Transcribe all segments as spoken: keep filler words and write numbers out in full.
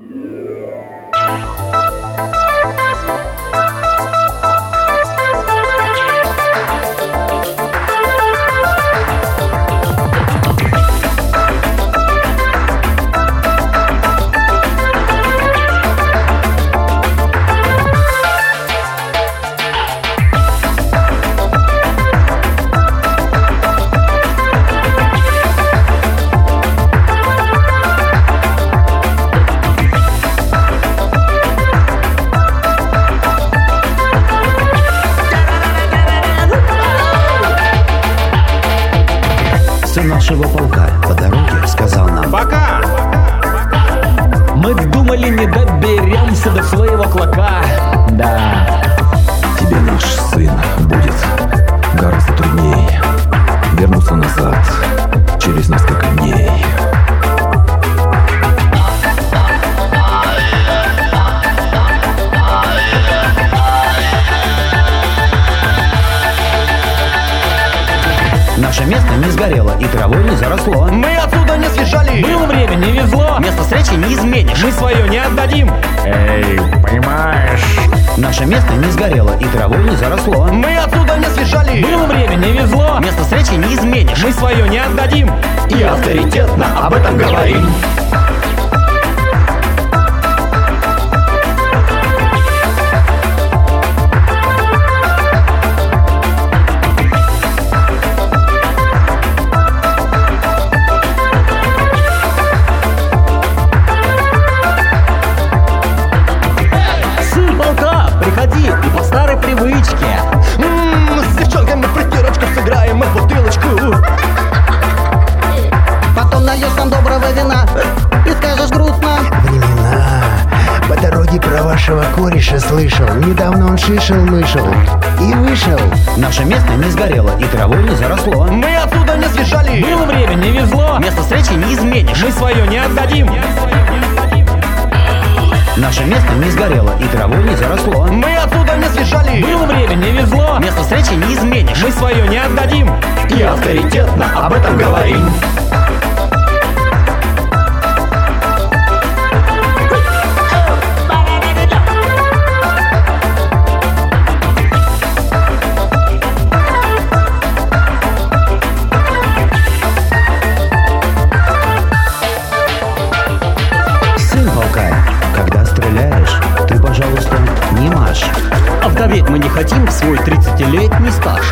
Сын нашего полка по дороге сказал нам: пока! Мы думали, не доберемся до своего клока. Да. Тебе наш сын будет гораздо трудней вернуться назад через несколько дней. Наше место не сгорело и травой не заросло. Мы отсюда не съезжали! Было время, не везло. Место встречи не изменишь. Мы свое не отдадим. Эй, понимаешь? Наше место не сгорело и травой не заросло. Мы отсюда не съезжали! Было время, не везло. Место встречи не изменишь. Мы свое не отдадим. И авторитетно об этом говорим. Приходи и по старой привычке. М-м, с девчонками в притирочку сыграем мы в бутылочку. Потом нальешь нам доброго вина и скажешь грустно: времена. По дороге про вашего кореша слышал. Недавно он шишел-мышел и вышел. Наше место не сгорело и травой не заросло. Мы отсюда не съезжали! Было время, не везло. Место встречи не изменишь. Мы свое не отдадим. Наше место не сгорело и травой не заросло. Мы отсюда не съезжали! Было время, не везло. Место встречи не изменишь. Мы свое не отдадим. И авторитетно об этом говорим. Сын полка, когда стреляешь, ты, пожалуйста, не марш. Овдоветь мы не хотим в свой тридцатилетний стаж.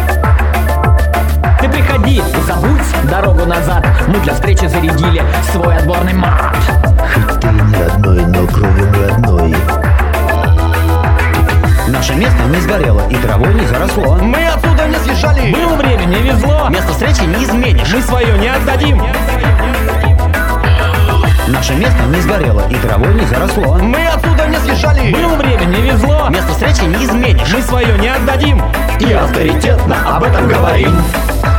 Ты приходи, забудь дорогу назад. Мы для встречи зарядили свой отборный мат. Хоть ты не родной, но кровью не одной. Наше место не сгорело и травой не заросло. Мы отсюда не съезжали! Было время, не везло. Место встречи не изменишь. Мы свое не отдадим. Наше место не сгорело и травой не заросло. Мы отсюда не съезжали! Было время, не везло. Место встречи не изменишь. Мы свое не отдадим. И авторитетно об этом говорим.